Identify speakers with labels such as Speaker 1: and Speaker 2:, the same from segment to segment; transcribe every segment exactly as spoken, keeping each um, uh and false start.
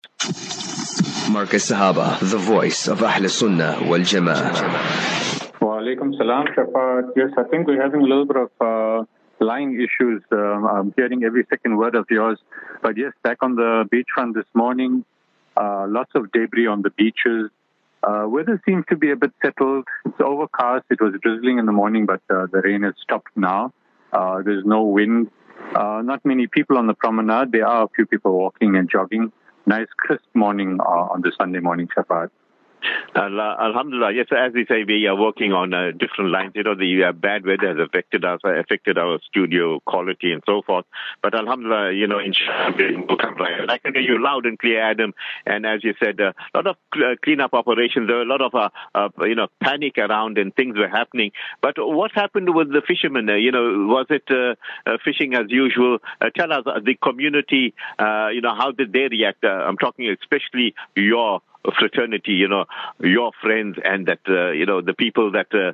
Speaker 1: Marcus Sahaba, the voice of Ahl Sunnah wal Jama'ah.
Speaker 2: Wa alaikum salam, Shafat. Yes, I think we're having a little bit of uh, line issues. Um, I'm hearing every second word of yours. But yes, back on the beachfront this morning, uh, lots of debris on the beaches. Uh, weather seems to be a bit settled. It's overcast. It was drizzling in the morning, but uh, the rain has stopped now. Uh, there's no wind. Uh, not many people on the promenade. There are a few people walking and jogging. Nice crisp morning uh, on the Sunday morning, Shafat.
Speaker 3: Uh, Alhamdulillah, yes, as we say, we are working on uh, different lines. You know, the uh, bad weather has affected us, uh, affected our studio quality and so forth. But Alhamdulillah, you know, inshallah, we'll come right. I can hear you loud and clear, Adam. And as you said, a uh, lot of uh, cleanup operations. There were a lot of, uh, uh, you know, panic around and things were happening. But what happened with the fishermen? Uh, you know, was it uh, uh, fishing as usual? Uh, tell us, uh, the community, uh, you know, how did they react? Uh, I'm talking especially your fraternity, you know, your friends, and that uh, you know the people that uh,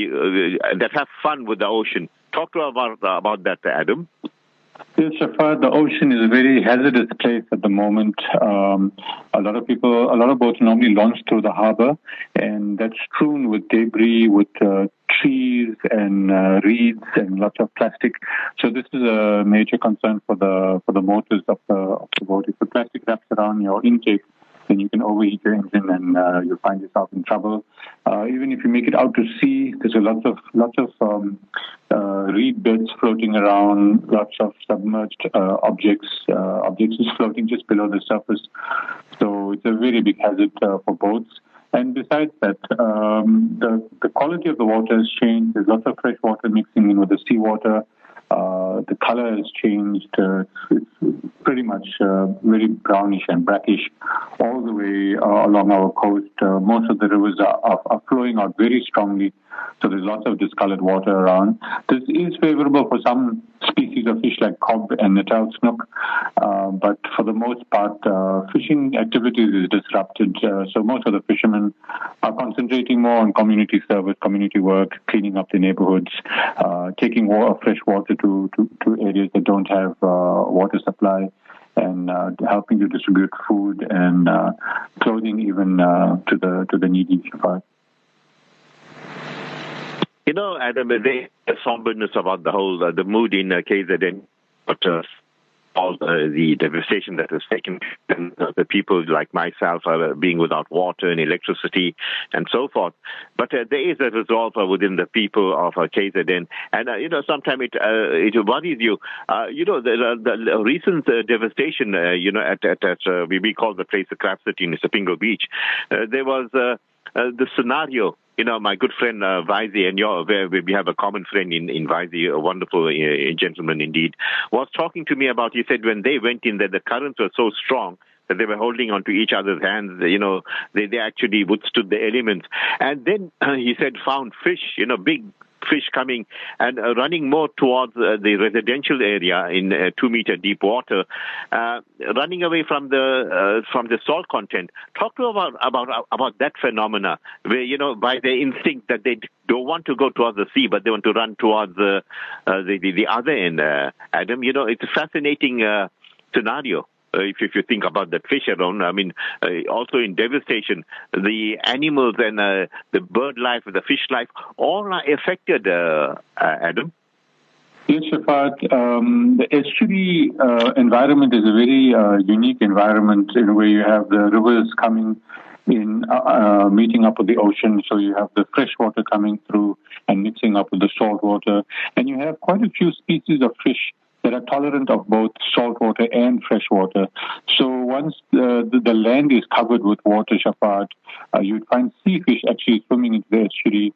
Speaker 3: uh, that have fun with the ocean. Talk to us about about that, Adam.
Speaker 2: Yes, Shafat, the ocean is a very hazardous place at the moment. Um, a lot of people, a lot of boats normally launch through the harbor, and that's strewn with debris, with uh, trees and uh, reeds and lots of plastic. So this is a major concern for the for the motors of the of the boat. If the plastic wraps around your intake, then you can overheat your engine and uh, you'll find yourself in trouble. Uh, even if you make it out to sea, there's a lot of lots of um, uh, reed beds floating around, lots of submerged uh, objects, uh, objects just floating just below the surface. So it's a very big hazard uh, for boats. And besides that, um, the, the quality of the water has changed. There's lots of fresh water mixing in with the seawater. Uh, the color has changed. Uh, it's, it's pretty much uh, very brownish and brackish all the way uh, along our coast. Uh, most of the rivers are, are, are flowing out very strongly, so there's lots of discolored water around. This is favorable for some species of fish like cob and natal snook, uh, but for the most part, uh, fishing activities is disrupted. Uh, so most of the fishermen are concentrating more on community service, community work, cleaning up the neighborhoods, uh, taking water, fresh water to, to, to areas that don't have uh, water supply, and uh, helping to distribute food and uh, clothing even uh, to the to the needy.
Speaker 3: You know, Adam, there's a somberness about the whole, uh, the mood in uh, K Z N, but uh, all uh, the devastation that has taken, and uh, the people like myself are uh, being without water and electricity and so forth. But uh, there is a resolve uh, within the people of uh, K Z N, and uh, you know, sometimes it uh, it worries you. Uh, you know, the, the, the recent uh, devastation, uh, you know, at at, at uh, we, we call the place the Crab City in Sipingo Beach. Uh, there was uh, uh, the scenario. You know, my good friend uh, Vaisi, and your, we have a common friend in, in Vaisi, a wonderful uh, gentleman indeed, was talking to me about, he said when they went in there, the currents were so strong that they were holding onto each other's hands, you know, they, they actually withstood the elements. And then uh, he said found fish, you know, big fish coming and uh, running more towards uh, the residential area in uh, two meter deep water, uh, running away from the uh, from the salt content. Talk to about about about that phenomena, where you know by their instinct that they don't want to go towards the sea, but they want to run towards the uh, the, the the other end. Uh, Adam, you know, it's a fascinating uh, scenario. Uh, if, if you think about that fish around, I mean, uh, also in devastation, the animals and uh, the bird life, the fish life, all are affected, uh, uh, Adam.
Speaker 2: Yes, Shafat. Um, the estuary uh, environment is a very uh, unique environment in where you have the rivers coming in, uh, uh, meeting up with the ocean. So you have the fresh water coming through and mixing up with the salt water. And you have quite a few species of fish that are tolerant of both salt water and fresh water. So once uh, the, the land is covered with water, Shafat, uh, you'd find sea fish actually swimming into the estuary,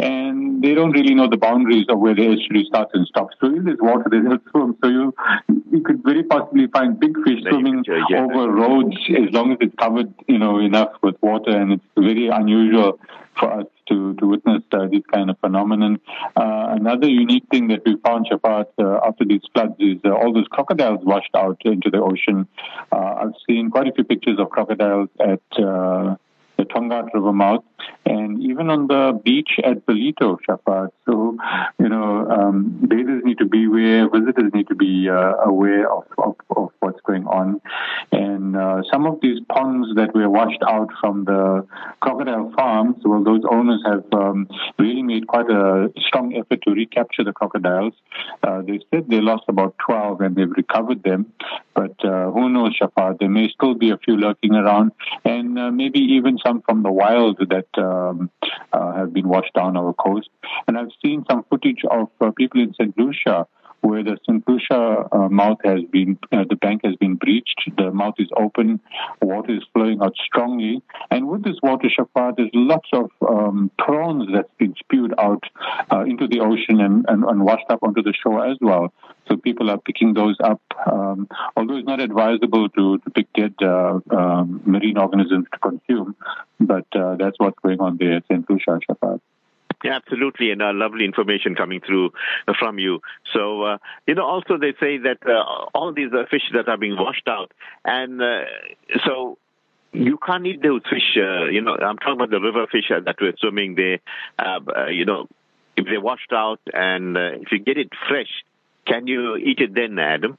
Speaker 2: and they don't really know the boundaries of where the estuary starts and stops. So in this water, they don't swim. So you you could very possibly find big fish swimming yeah. over roads as long as it's covered, you know, enough with water, and it's very unusual for us to, to witness uh, this kind of phenomenon. Uh, another unique thing that we found, Shafat, uh, after these floods is uh, all those crocodiles washed out into the ocean. Uh, I've seen quite a few pictures of crocodiles at uh, the Tongaat River mouth, and even on the beach at Belito, Shafat. So, you know, um, bathers need to be aware, visitors need to be uh, aware of, of, of what's going on. And uh, some of these ponds that were washed out from the crocodile farms, well, those owners have um, really made quite a strong effort to recapture the crocodiles. Uh, they said they lost about twelve and they've recovered them. But uh, who knows, Shafat, there may still be a few lurking around, and uh, maybe even some from the wild that um, uh, have been washed down our coast. And I've seen some footage of uh, people in Saint Lucia where the Saint Lucia uh, mouth has been, uh, the bank has been breached, the mouth is open, water is flowing out strongly. And with this water, Shafat, there's lots of um, prawns that's been spewed out uh, into the ocean and, and, and washed up onto the shore as well. So people are picking those up, um, although it's not advisable to, to pick dead uh, um, marine organisms to consume, but uh, that's what's going on there at Saint Lucia, Shafat.
Speaker 3: Yeah, absolutely, and uh, lovely information coming through uh, from you. So, uh, you know, also they say that uh, all these uh, fish that are being washed out, and uh, so you can't eat those fish. Uh, you know, I'm talking about the river fish that were swimming there. Uh, uh, you know, if they're washed out, and uh, if you get it fresh, can you eat it then, Adam?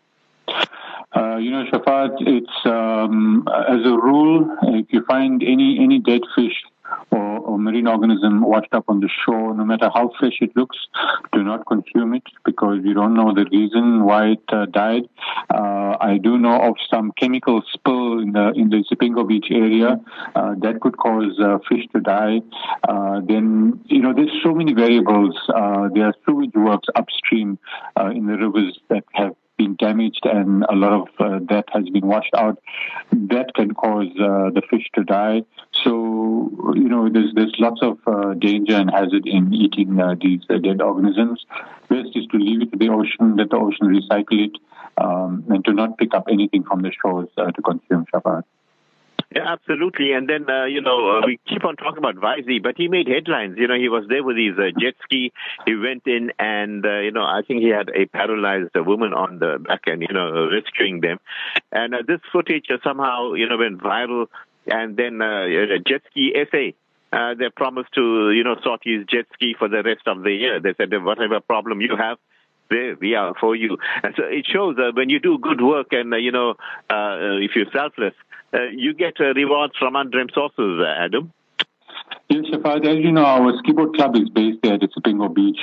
Speaker 2: Uh, you know, Shafat, it's um, as a rule, if you find any any dead fish or, or marine organism washed up on the shore, no matter how fresh it looks, do not consume it because you don't know the reason why it uh, died. Uh, I do know of some chemical spill in the in the Sipingo Beach area uh, that could cause uh, fish to die. Uh, then, you know, there's so many variables. Uh, there are sewage works upstream uh, in the rivers that have been damaged and a lot of uh, that has been washed out. That can cause uh, the fish to die. So, you know, there's there's lots of uh, danger and hazard in eating uh, these uh, dead organisms. Best is to leave it to the ocean, let the ocean recycle it, um, and to not pick up anything from the shores uh, to consume, Shafat.
Speaker 3: Yeah, absolutely. And then, uh, you know, uh, we keep on talking about Vaisi, but he made headlines. You know, he was there with his uh, jet ski. He went in and, uh, you know, I think he had a paralyzed uh, woman on the back end, you know, rescuing them. And uh, this footage uh, somehow, you know, went viral. And then uh, a jet ski S A. Uh, they promised to, you know, sort his jet ski for the rest of the year. They said, whatever problem you have, there we are for you. And so it shows that uh, when you do good work and, uh, you know, uh, if you're selfless, uh, you get uh, rewards from undreamt sources, uh, Adam.
Speaker 2: Yes, Shafat, as you know, our ski boat club is based there at Sipingo Beach.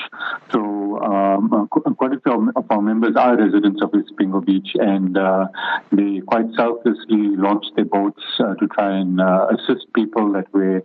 Speaker 2: So um, quite a few of our members are residents of Sipingo Beach, and uh, they quite selflessly launched their boats uh, to try and uh, assist people that were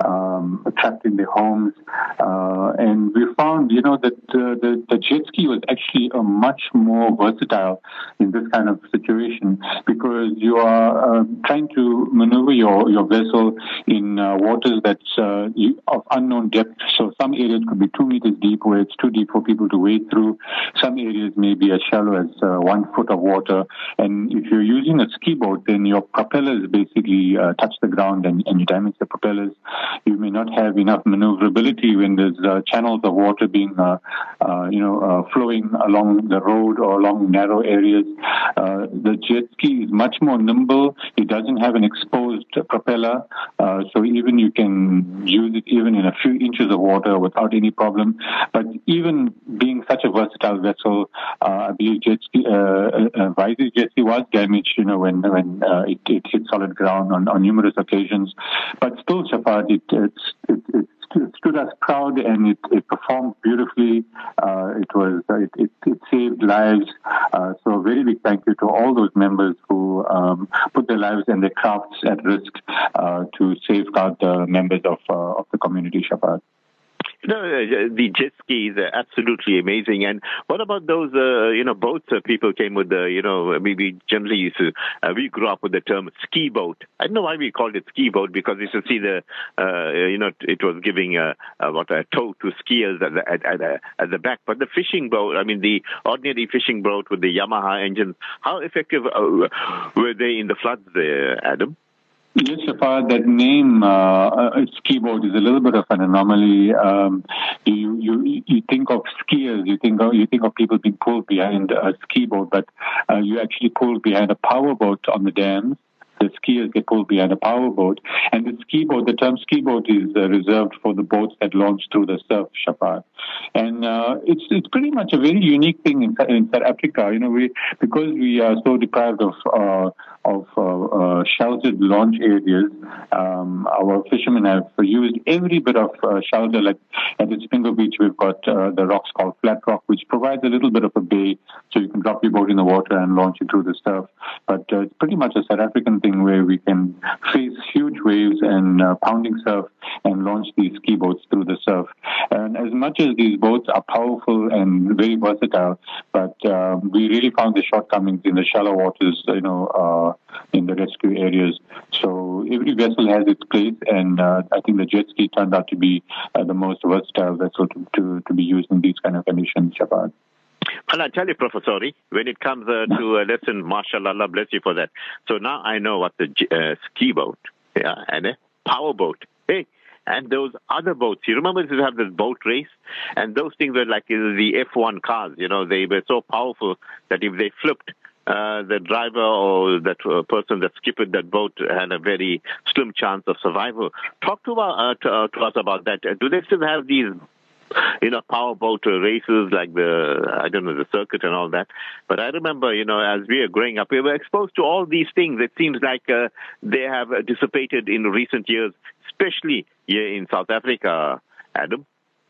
Speaker 2: um, trapped in their homes. Uh, and we found, you know, that uh, the, the jet ski was actually a much more versatile in this kind of situation because you are uh, trying to maneuver your, your vessel in uh, waters that Uh, of unknown depth. So some areas could be two meters deep where it's too deep for people to wade through. Some areas may be as shallow as uh, one foot of water. And if you're using a ski boat, then your propellers basically uh, touch the ground and, and you damage the propellers. You may not have enough maneuverability when there's uh, channels of water being, uh, uh, you know, uh, flowing along the road or along narrow areas. Uh, the jet ski is much more nimble. It doesn't have an exposed propeller. Uh, so even you can use it even in a few inches of water without any problem. But even being such a versatile vessel, uh, I believe jet ski, uh, uh, Vaisi's jet ski was damaged, you know, when when uh, it, it hit solid ground on, on numerous occasions. But still, Shafat, it it, it, it stood us proud and it, it performed beautifully. Uh, it was it, it, it saved lives. Uh, so a very big thank you to all those members who um, put their lives and their crafts at risk uh, to safeguard the members of uh, of the community, Shafat.
Speaker 3: No, the jet skis are absolutely amazing. And what about those, uh, you know, boats that people came with, the, you know, maybe generally used to, uh, we grew up with the term ski boat. I don't know why we called it ski boat because you should see the, uh, you know, it was giving a, a, what, a tow to skiers at the, at, at, at the back. But the fishing boat, I mean, the ordinary fishing boat with the Yamaha engines, how effective uh, were they in the floods there, Adam?
Speaker 2: Yes, Shafat, that name, uh, ski boat, is a little bit of an anomaly. Um, you, you, you think of skiers, you think of, you think of people being pulled behind a ski boat, but uh, you actually pulled behind a power boat on the dams. the skiers get pulled behind a power boat. And the ski boat, the term ski boat is uh, reserved for the boats that launch through the surf, Shafat. And uh, it's it's pretty much a very unique thing in, in South Africa. You know, we because we are so deprived of uh, of uh, uh, sheltered launch areas, um, our fishermen have used every bit of uh, shelter. Like at the Springer Beach, we've got uh, the rocks called Flat Rock, which provides a little bit of a bay, so you can drop your boat in the water and launch it through the surf. But uh, it's pretty much a South African thing where we can face huge waves and uh, pounding surf and launch these ski boats through the surf. And as much as these boats are powerful and very versatile, but uh, we really found the shortcomings in the shallow waters, you know, uh, in the rescue areas. So every vessel has its place, and uh, I think the jet ski turned out to be uh, the most versatile vessel to, to, to be used in these kind of conditions, Shafat.
Speaker 3: Well, I tell you, Professor, when it comes uh, to a lesson, mashallah, Allah bless you for that. So now I know what the uh, ski boat, yeah, and a power boat, hey, and those other boats. You remember you have this boat race, and those things were like the F one cars. You know, they were so powerful that if they flipped, uh, the driver or that uh, person that skipped that boat had a very slim chance of survival. Talk to, uh, to, uh, to us about that. Do they still have these, you know, powerboat races like the, I don't know, the circuit and all that? But I remember, you know, as we were growing up, we were exposed to all these things. It seems like uh, they have dissipated in recent years, especially here in South Africa, Adam.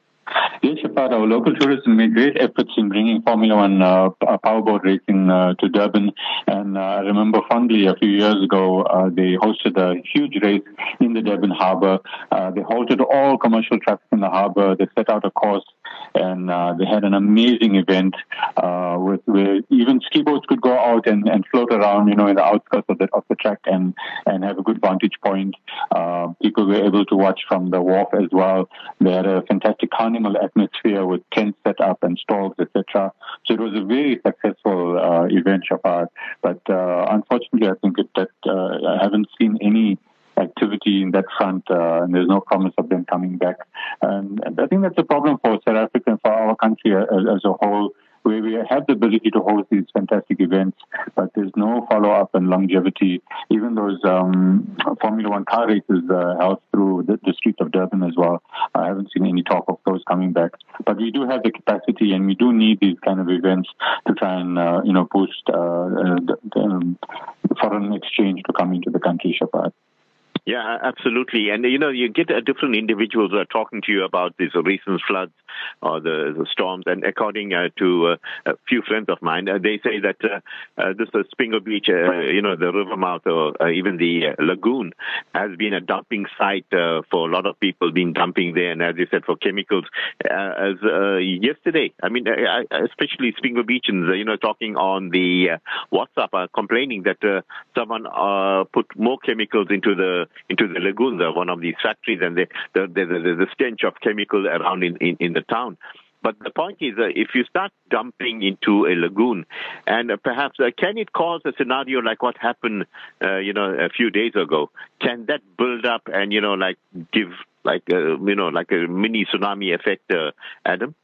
Speaker 2: Yes, Shafat, our local tourism made great efforts in bringing Formula One uh, powerboat racing uh, to Durban. And uh, I remember fondly a few years ago, uh, they hosted a huge race in the Durban harbour. Uh, they halted all commercial traffic in the harbour. They set out a course, and uh, they had an amazing event uh, with where even ski boats could go out and, and float around, you know, in the outskirts of the of the track and and have a good vantage point. Uh, people were able to watch from the wharf as well. They had a fantastic carnival atmosphere with tents set up and stalls, et cetera. So it was a very successful uh, event, Shafat. But uh, unfortunately, I think it, that uh, I haven't seen any activity in that front, uh, and there's no promise of them coming back. And, and I think that's a problem for South Africa and for our country as, as a whole, where we have the ability to host these fantastic events, but there's no follow-up and longevity. Even those um, Formula One car races uh, held through the, the streets of Durban as well. I haven't seen any talk of those coming back. But we do have the capacity, and we do need these kind of events to try and, uh, you know, boost uh, the, the foreign exchange to come into the country, Shafat.
Speaker 3: Yeah, absolutely. And, you know, you get uh, different individuals who are talking to you about these recent floods or the, the storms. And according uh, to uh, a few friends of mine, uh, they say that uh, uh, this uh, Springer Beach, uh, you know, the river mouth or uh, even the uh, lagoon has been a dumping site uh, for a lot of people being dumping there. And as you said, for chemicals. Uh, as uh, yesterday, I mean, uh, especially Springer Beachans, uh, you know, talking on the uh, WhatsApp, uh, complaining that uh, someone uh, put more chemicals into the into the lagoon, uh, one of these factories, and the the, the, the, the stench of chemical around in, in, in the town. But the point is, uh, if you start dumping into a lagoon, and uh, perhaps uh, can it cause a scenario like what happened, uh, you know, a few days ago? Can that build up and, you know, like give like a, you know, like a mini tsunami effect, uh, Adam?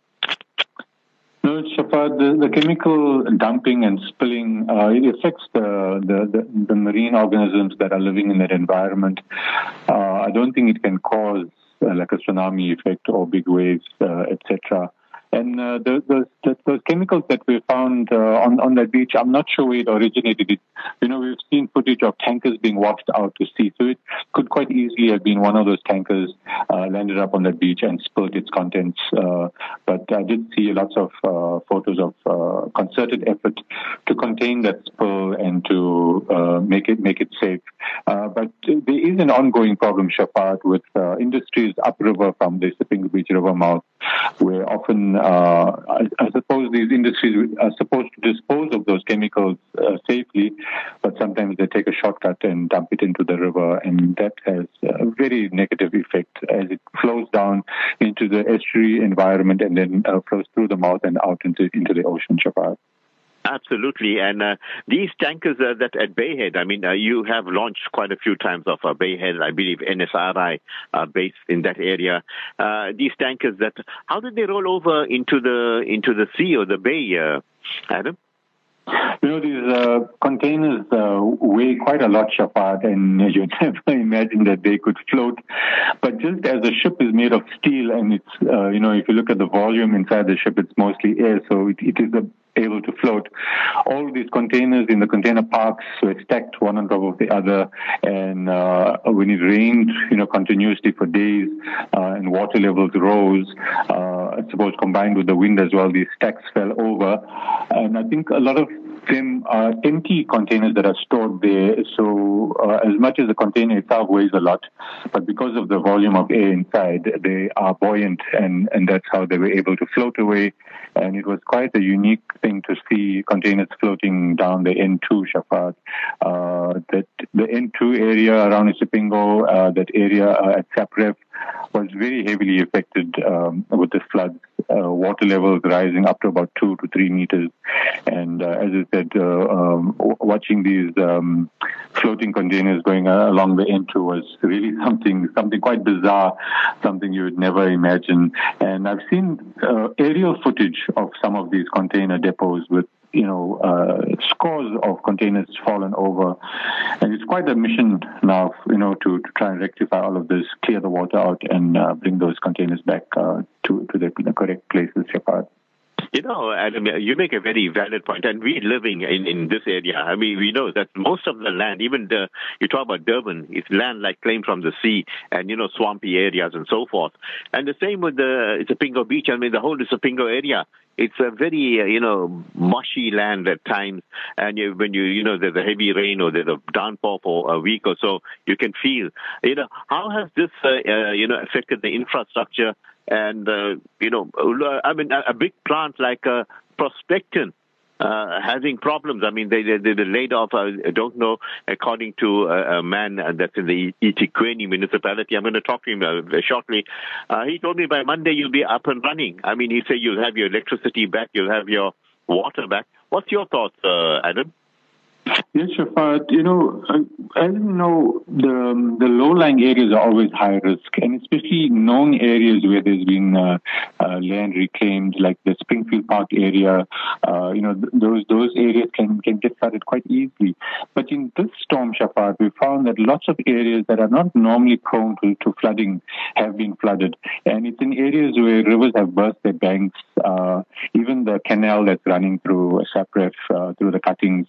Speaker 2: No, Shafat, the, the chemical dumping and spilling, uh, it affects the, the, the, the marine organisms that are living in that environment. Uh, I don't think it can cause uh, like a tsunami effect or big waves, uh, et cetera. And uh, the, the, the, those chemicals that we found uh, on, on that beach, I'm not sure where it originated. It, you know, we've seen footage of tankers being washed out to sea, so it could quite easily have been one of those tankers uh, landed up on that beach and spilled its contents. Uh, but I did see lots of uh, photos of uh, concerted effort to contain that spill and to uh, make it make it safe. Uh, but there is an ongoing problem, Shafat, with uh, industries upriver from the Springer Beach river mouth, where often Uh, I, I suppose these industries are supposed to dispose of those chemicals uh, safely, but sometimes they take a shortcut and dump it into the river, and that has a very negative effect as it flows down into the estuary environment and then uh, flows through the mouth and out into, into the ocean, Shafat.
Speaker 3: Absolutely. And uh, these tankers uh, that at Bayhead, I mean, uh, you have launched quite a few times off uh, Bayhead, I believe N S R I uh, based in that area. Uh, these tankers that, how did they roll over into the into the sea or the bay, uh, Adam?
Speaker 2: You know, these uh, containers uh, weigh quite a lot, Shafat, and you'd never imagine that they could float. But just as a ship is made of steel, and it's, uh, you know, if you look at the volume inside the ship, it's mostly air, so it, it is a able to float. All these containers in the container parks were stacked one on top of the other, and uh, when it rained, you know, continuously for days, uh, and water levels rose, uh, I suppose combined with the wind as well, these stacks fell over, and I think a lot of them are empty containers that are stored there. So uh, as much as the container itself weighs a lot, but because of the volume of air inside, they are buoyant, and, and that's how they were able to float away. And it was quite a unique thing to see containers floating down the N two, Shafat. Uh, that the N two area around Isipingo, uh, that area uh, at Sapref, was very heavily affected um, with the floods. Uh, water levels rising up to about two to three meters. And uh, as I said, uh, um, watching these um, floating containers going uh, along the N two was really something something quite bizarre, something you would never imagine. And I've seen uh, aerial footage of some of these container depots with, you know, uh, scores of containers fallen over. And it's quite a mission now, you know, to, to try and rectify all of this, clear the water out, and uh, bring those containers back uh, to, to the, the correct places, Shafat.
Speaker 3: You know, Adam, you make a very valid point, and we living in, in this area. I mean, we know that most of the land, even the, you talk about Durban, it's land like claimed from the sea, and, you know, swampy areas and so forth. And the same with the Isipingo Beach. I mean, the whole Isipingo area, it's a very, uh, you know, mushy land at times. And you, when you, you know, there's a heavy rain or there's a downpour for a week or so, you can feel, you know, how has this, uh, uh, you know, affected the infrastructure? And, uh, you know, I mean, a, a big plant like uh, Prospecton uh, having problems. I mean, they, they, they laid off, uh, I don't know, according to a, a man that's in the eThekwini municipality. I'm going to talk to him uh, shortly. Uh, he told me by Monday you'll be up and running. I mean, he said you'll have your electricity back, you'll have your water back. What's your thoughts, uh, Adam?
Speaker 2: Yes, Shafat. You know, as you know, the the low-lying areas are always high risk, and especially known areas where there's been uh, uh, land reclaimed, like the Springfield Park area. Uh, you know, th- those those areas can can get flooded quite easily. But in this storm, Shafat, we found that lots of areas that are not normally prone to, to flooding have been flooded, and it's in areas where rivers have burst their banks. Uh, even the canal that's running through Sapref, uh, through the cuttings.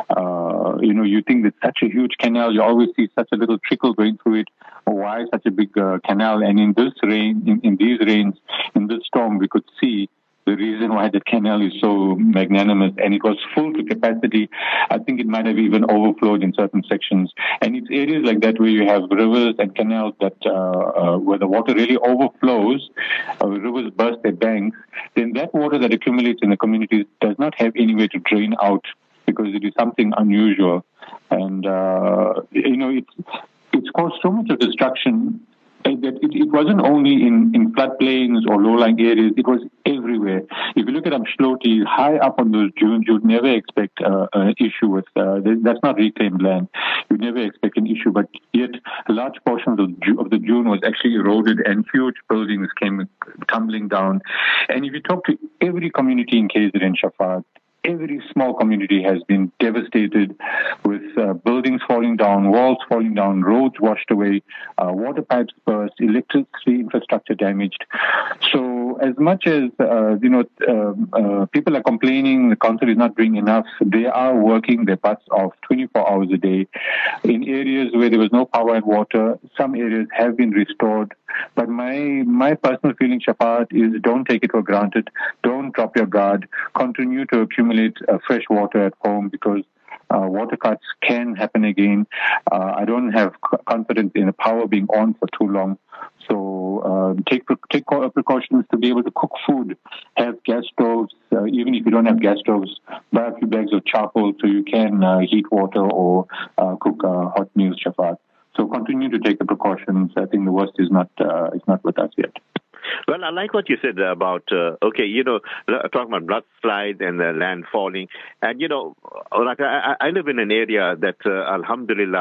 Speaker 2: Uh, you know, you think that such a huge canal, you always see such a little trickle going through it. Why such a big uh, canal? And in this rain, in, in these rains, in this storm, we could see the reason why the canal is so magnanimous, and it was full to capacity. I think it might have even overflowed in certain sections. And it's areas like that where you have rivers and canals that uh, uh, where the water really overflows, uh, rivers burst their banks, then that water that accumulates in the communities does not have any way to drain out, because it is something unusual. And, uh, you know, it's, it's caused so much of destruction that it, it wasn't only in, in floodplains or low-lying areas, it was everywhere. If you look at Umdloti, high up on those dunes, you'd never expect uh, an issue with, uh, that's not reclaimed land. You'd never expect an issue, but yet large portions of, of the dune was actually eroded and huge buildings came tumbling down. And if you talk to every community in K Z N, Shafat, every small community has been devastated with uh, buildings falling down, walls falling down, roads washed away, uh, water pipes burst, electricity infrastructure damaged. So as much as, uh, you know, uh, uh, people are complaining the council is not doing enough, they are working their butts off twenty-four hours a day. In areas where there was no power and water, some areas have been restored. But my my personal feeling, Shafat, is don't take it for granted. Don't drop your guard. Continue to accumulate uh, fresh water at home, because uh, water cuts can happen again. Uh, I don't have confidence in the power being on for too long. So uh, take take precautions to be able to cook food. Have gas stoves. Uh, even if you don't have gas stoves, buy a few bags of charcoal so you can uh, heat water or uh, cook uh, hot meals, Shafat. So continue to take the precautions. I think the worst is not uh, is not with us yet.
Speaker 3: Well, I like what you said about, uh, okay, you know, talking about mudslides and the land falling. And, you know, like I, I live in an area that, uh, alhamdulillah,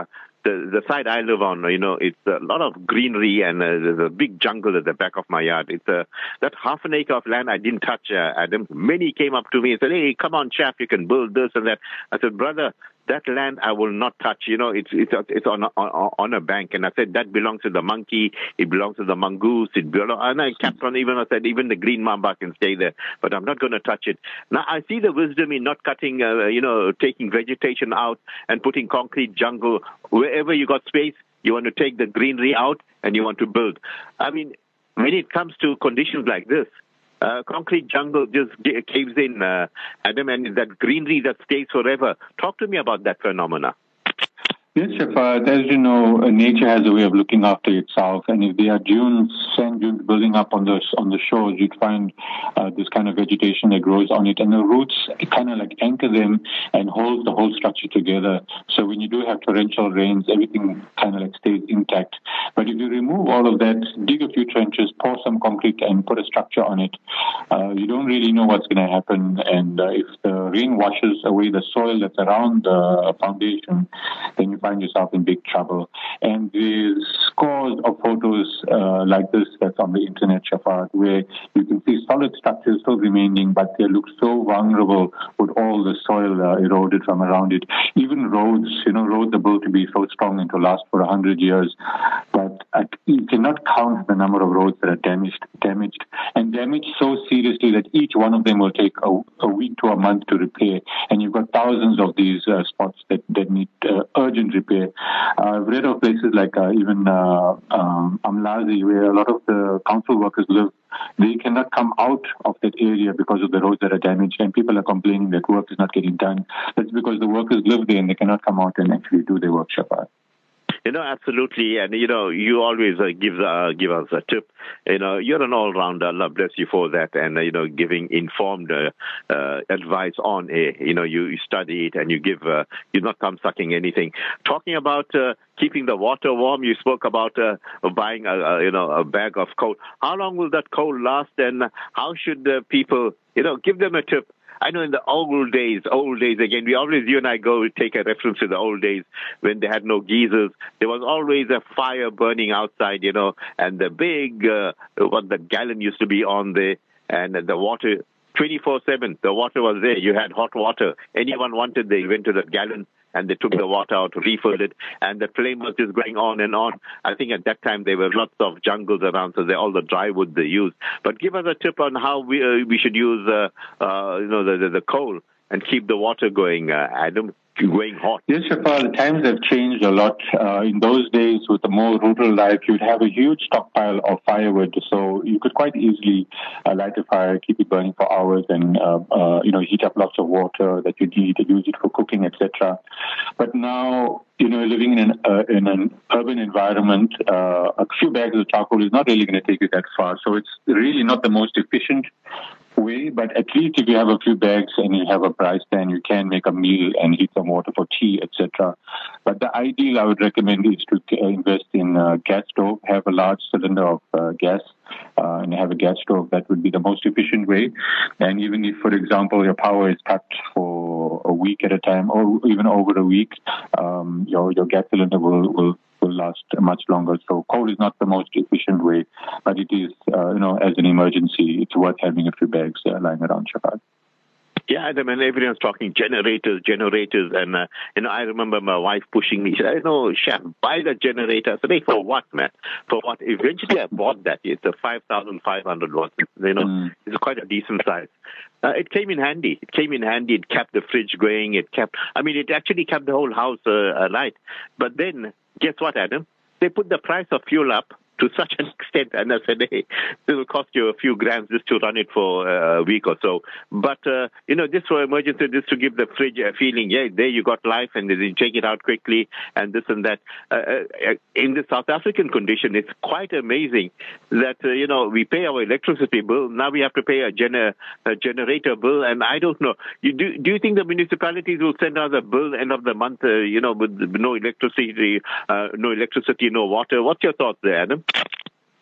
Speaker 3: the the side I live on, you know, it's a lot of greenery and uh, there's a big jungle at the back of my yard. It's a, that half an acre of land I didn't touch, uh, Adam. Many came up to me and said, hey, come on, chef, you can build this and that. I said, brother, that land I will not touch. You know, it's it's it's on a, on, on a bank, and I said that belongs to the monkey. It belongs to the mongoose. It belongs, and I kept on even I said even the green mamba can stay there, but I'm not going to touch it. Now I see the wisdom in not cutting, uh, you know, taking vegetation out and putting concrete jungle wherever you got space. You want to take the greenery out and you want to build. I mean, when it comes to conditions like this. Uh, concrete jungle just caves in, uh, Adam, and that greenery that stays forever. Talk to me about that phenomena.
Speaker 2: Yes, Shafat. As you know, uh, nature has a way of looking after itself, and if there are dunes, sand dunes building up on the on the shores, you'd find uh, this kind of vegetation that grows on it, and the roots kind of like anchor them and hold the whole structure together. So when you do have torrential rains, everything kind of like stays intact. But if you remove all of that, dig a few trenches, pour some concrete, and put a structure on it, uh, you don't really know what's going to happen. And uh, if the rain washes away the soil that's around the foundation, then you find yourself in big trouble. And there's scores of photos uh, like this that's on the internet, Shafat, where you can see solid structures still remaining, but they look so vulnerable with all the soil uh, eroded from around it. Even roads, you know, roads are built to be so strong and to last for a hundred years, but uh, you cannot count the number of roads that are damaged, damaged, and damaged so seriously that each one of them will take a, a week to a month to repair. And you've got thousands of these uh, spots that, that need uh, urgent repair. Uh, I've read of places like uh, even uh, um, Amlazi, where a lot of the council workers live. They cannot come out of that area because of the roads that are damaged, and people are complaining that work is not getting done. That's because the workers live there and they cannot come out and actually do their work, Shafat.
Speaker 3: You know, absolutely. And, you know, you always uh, give uh, give us a tip. You know, you're an all-rounder. Allah bless you for that. And, uh, you know, giving informed uh, uh, advice on air. You know, you, you study it and you give, uh, you're not thumb-sucking anything. Talking about uh, keeping the water warm, you spoke about uh, buying, a, a, you know, a bag of coal. How long will that coal last? And how should uh, people, you know, give them a tip? I know in the old days, old days again, we always, you and I go take a reference to the old days when they had no geysers. There was always a fire burning outside, you know, and the big, uh, what the gallon used to be on there, and the water, twenty-four seven, the water was there. You had hot water. Anyone wanted, they went to that gallon and they took the water out, refilled it, and the flame was just going on and on. I think at that time there were lots of jungles around, so they all the dry wood they used. But give us a tip on how we uh, we should use uh, uh, you know the, the the coal and keep the water going, uh, Adam. Going hot.
Speaker 2: Yes, Shafat, the times have changed a lot. Uh, in those days, with the more rural life, you'd have a huge stockpile of firewood, so you could quite easily uh, light a fire, keep it burning for hours, and uh, uh, you know heat up lots of water that you need to use it for cooking, et cetera. But now, you know, living in an uh, in an urban environment, uh, a few bags of charcoal is not really going to take you that far. So it's really not the most efficient way, but at least if you have a few bags and you have a braai stand, you can make a meal and heat some water for tea, et cetera. But the ideal I would recommend is to invest in a gas stove, have a large cylinder of uh, gas, uh, and have a gas stove. That would be the most efficient way. And even if, for example, your power is cut for a week at a time, or even over a week, um, your your gas cylinder will will will last much longer. So coal is not the most efficient way, but it is, uh, you know, as an emergency, it's worth having a few bags uh, lying around, Shafat.
Speaker 3: Yeah, Adam, and everyone's talking generators, generators, and, uh, you know, I remember my wife pushing me. She said, no, chef, buy the generator. I said, hey, for what, man? For what? Eventually I bought that. It's a five thousand five hundred watt. You know, mm. It's quite a decent size. Uh, it came in handy. It came in handy. It kept the fridge going. It kept, I mean, it actually kept the whole house uh, alight. But then, guess what, Adam? They put the price of fuel up to such an extent, and I said, hey, this will cost you a few grams just to run it for a week or so. But, uh, you know, just for emergency, just to give the fridge a feeling, yeah, there you got life, and then you take it out quickly, and this and that. Uh, uh, in the South African condition, it's quite amazing that, uh, you know, we pay our electricity bill. Now we have to pay a, gener- a generator bill, and I don't know. You do, do you think the municipalities will send us a bill end of the month, uh, you know, with no electricity, uh, no electricity, no water? What's your thoughts there, Adam?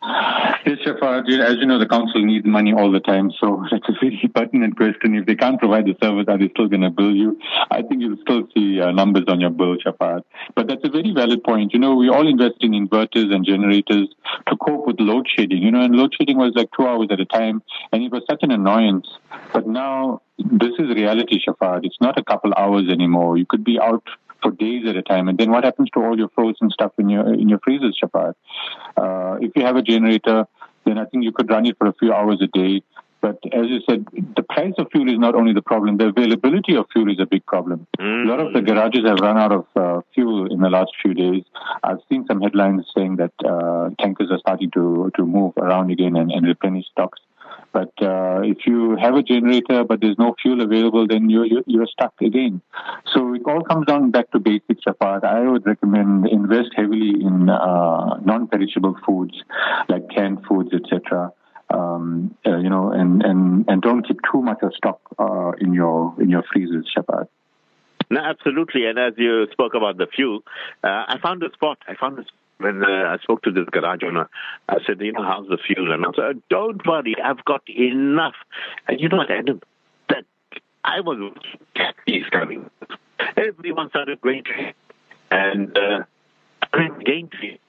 Speaker 2: Yes, Shafat, as you know, the council needs money all the time, so that's a very pertinent question. If they can't provide the service, are they still going to bill you? I think you'll still see uh, numbers on your bill, Shafat. But that's a very valid point. You know, we're all investing in inverters and generators to cope with load shedding. You know, and load shedding was like two hours at a time, and it was such an annoyance. But now, this is reality, Shafat. It's not a couple hours anymore. You could be out for days at a time, and then what happens to all your frozen stuff in your in your freezers, Shafat? Uh, if you have a generator, then I think you could run it for a few hours a day. But as you said, the price of fuel is not only the problem; the availability of fuel is a big problem. Mm-hmm. A lot of the garages have run out of uh, fuel in the last few days. I've seen some headlines saying that uh, tankers are starting to to move around again and, and replenish stocks. But uh, if you have a generator but there's no fuel available, then you're, you're, you're stuck again. So it all comes down back to basics, Shafat. I would recommend invest heavily in uh, non-perishable foods like canned foods, et cetera. Um, uh, you know, and, and, and don't keep too much of stock uh, in your in your freezers, Shafat.
Speaker 3: No, absolutely. And as you spoke about the fuel, uh, I found a spot. I found this. When uh, I spoke to this garage owner, I said, you know, how's the fuel? And I said, don't worry, I've got enough. And you know what, Adam? That I was taxis coming. Everyone started going to it. And uh, I mean, going to it.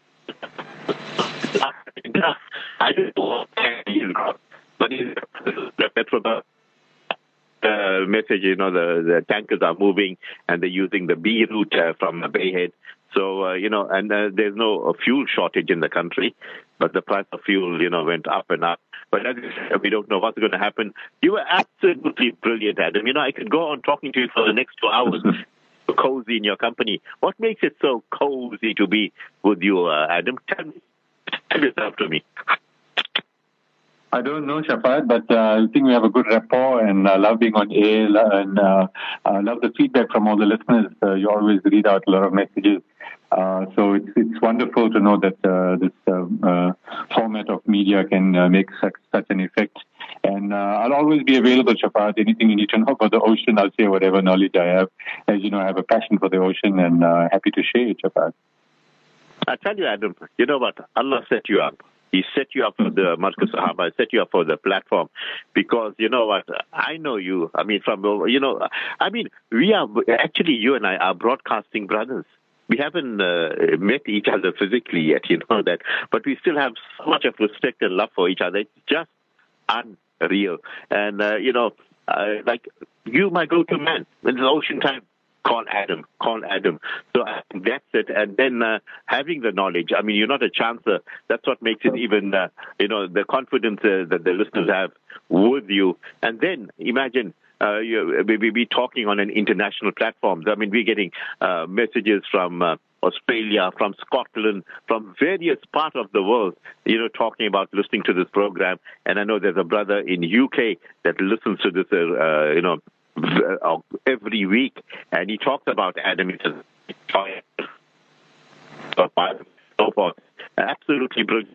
Speaker 3: I didn't know what but the petrol uh, message, you know, the, the tankers are moving and they're using the B route uh, from the Bayhead. So, uh, you know, and uh, there's no uh, fuel shortage in the country, but the price of fuel, you know, went up and up. But as I said, we don't know what's going to happen. You were absolutely brilliant, Adam. You know, I could go on talking to you for the next two hours. Cozy in your company. What makes it so cozy to be with you, uh, Adam? Tell me, tell yourself to me.
Speaker 2: I don't know, Shafat, but uh, I think we have a good rapport, and I uh, love being on air, and uh, I love the feedback from all the listeners. Uh, you always read out a lot of messages. Uh, so it's it's wonderful to know that uh, this uh, uh, format of media can uh, make such, such an effect. And uh, I'll always be available, Shafat. Anything you need to know about the ocean, I'll share whatever knowledge I have. As you know, I have a passion for the ocean, and uh, happy to share it, Shafat.
Speaker 3: I tell you, Adam, you know what? Allah set you up. He set you up for the Marcus Sahaba, set you up for the platform, because, you know what, I know you, I mean, from, you know, I mean, we are, actually, you and I are broadcasting brothers. We haven't uh, met each other physically yet, you know that, but we still have so much of respect and love for each other. It's just unreal. And, uh, you know, uh, like, you, my go-to man, when it's ocean time, call Adam, call Adam. So I think that's it. And then uh, having the knowledge, I mean, you're not a chancer. That's what makes it even, uh, you know, the confidence uh, that the listeners have with you. And then imagine uh, you, we be talking on an international platform. I mean, we're getting uh, messages from uh, Australia, from Scotland, from various parts of the world, you know, talking about listening to this program. And I know there's a brother in U K that listens to this, uh, you know, every week, and he talks about Adam. He says, so forth. Absolutely brilliant.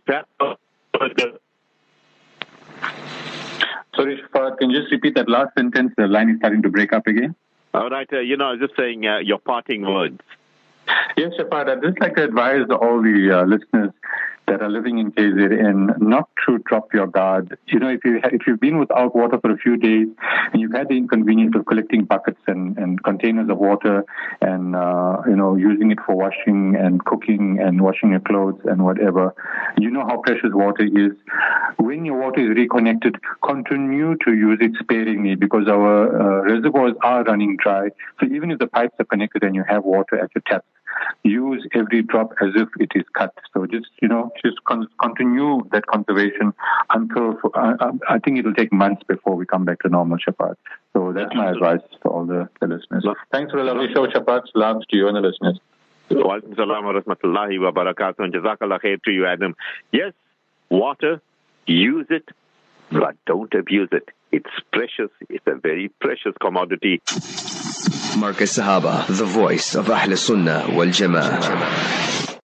Speaker 2: Sorry, Shafat, can you just repeat that last sentence? The line is starting to break up again.
Speaker 3: All right, uh, you know, I was just saying uh, your parting words.
Speaker 2: Yes, Shafat, I'd just like to advise all the uh, listeners that are living in K Z N not to drop your guard. You know, if you if you've been without water for a few days and you've had the inconvenience of collecting buckets and, and containers of water and uh, you know using it for washing and cooking and washing your clothes and whatever, you know how precious water is. When your water is reconnected, continue to use it sparingly, because our uh, reservoirs are running dry. So even if the pipes are connected and you have water at your tap, use every drop as if it is cut. So just, you know, just con- continue that conservation until, uh, I think it'll take months before we come back to normal, Shafat. So that's my advice to all the, the listeners. Thanks for a lovely show, Shafat. Salams to you and the listeners.
Speaker 3: Wa alaikum salam wa rahmatullahi wa barakatuh, and jazakallah khair to you, Adam. Yes, water, use it, but don't abuse it. It's precious. It's a very precious commodity.
Speaker 1: Marcus Sahaba, the voice of Ahl Sunnah wal Jama'ah.